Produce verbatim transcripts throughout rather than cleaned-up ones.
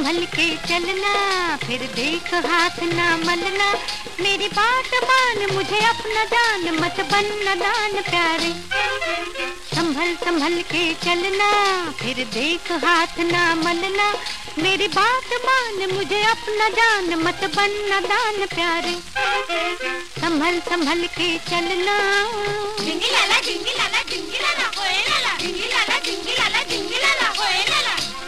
संभल के चलना, फिर देख हाथ ना मलना। मेरी बात मान, मुझे अपना जान, मत बनना दान प्यारे। संभल संभल के चलना, फिर देख हाथ ना मलना। मेरी बात मान, मुझे अपना जान, मत बनना दान प्यारे। संभल संभल के चलना। जिंगी लाला जिंगी लाला जिंगी लाला ओए लाला, जिंगी लाला जिंगी लाला जिंगी लाला ओए लाला।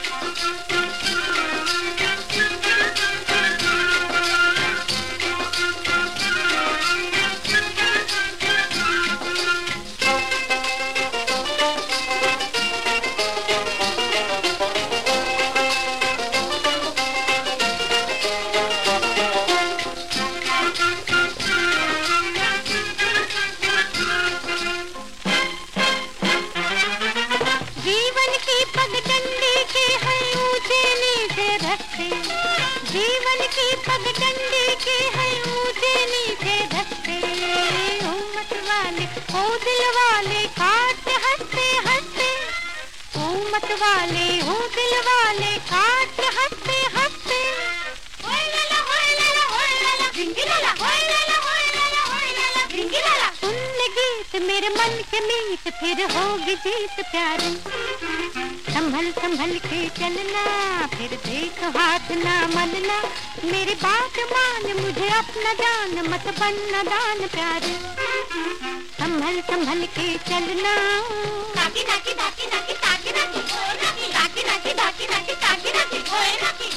जीवन की पगडंडी के है ऊंचे नीचे धसते। ओ मत वाले ओ दिल वाले काट हंसते हंसते। ओ मत वाले ओ दिल वाले काट हंसते हंसते। ओए लाला ओए लाला ओए लाला जिंगी लाला ओए लाला ओए लाला ओए लाला जिंगी लाला। सुन ले गीत मेरे मन के मीत, फिर होगी जीत प्यारे। संभल संभल के चलना, फिर देख हाथ ना मलना। मेरी बात मान, मुझे अपना जान, मत बनना दान प्यारे। संभल संभल के चलना। ताकी नाकी ताकी नाकी ताकी नाकी ओए नाकी, ताकी नाकी ताकी नाकी ताकी नाकी ओए नाकी।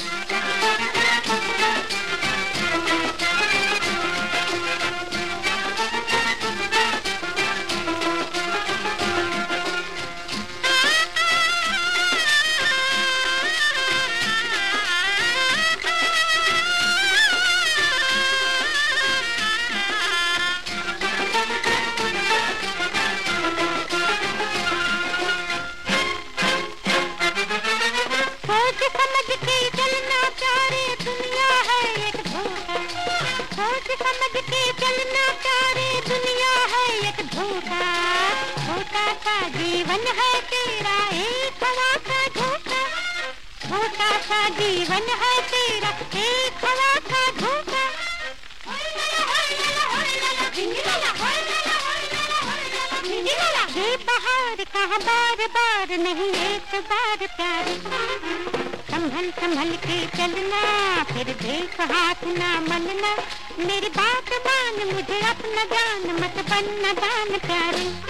सोच समझ के चलना प्यारे, दुनिया है एक धोखा। धोखा सा जीवन है तेरा, एक हवा का धोखा। धोखा सा जीवन है तेरा, एक हवा का धोखा। ये बहार कहाँ बार बार नहीं, एक बार प्यारे। संभल संभल के चलना, फिर देख हाथ ना मलना। मेरी बात मान, मुझे अपना जान, मत बनना दान प्यारे।